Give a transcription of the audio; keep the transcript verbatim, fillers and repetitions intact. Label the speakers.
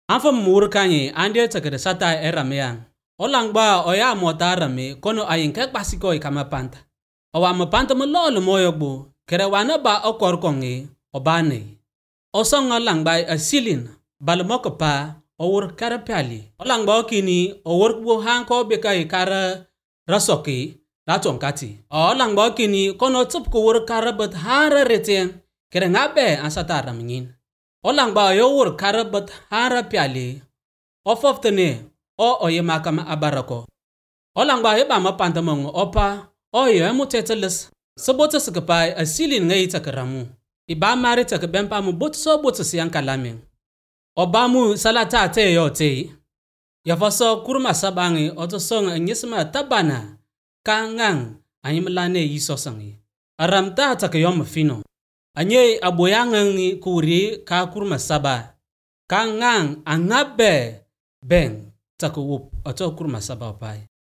Speaker 1: Anfa mur kanyi ande takede sata eramean. Olangba oya mota rame kono ayin kek basiko ikama panta. Owa mapanta mololo moyogbo kere wana ba okor kongi obane. Osonga langba asilin balmoko pa owur kara pali. Olangba okini owur kubo hanko beka ikara rasoki raton kati. Olangba okini kono tup kuwur kara bet hara retien kere ngabe ansata ramingin. Olangba yowur kara bet hara pali. Ofoftene o oye makama abarako. Olangba yeba mapanta mongo opa oye muteteles. Sabota sakapai asilin ngay takaramu. Iba mari takabempa mu botso botso siyang kalaming. Obamu salata te yo te. Yafaso kurma sabangi otosong nyisma tabana. Kangang anyimlane yisosangi. Aramta takayom fino. Anye aboyangangi kuri ka kurma saba. Kangang angabe beng takuwup oto kurma saba pai.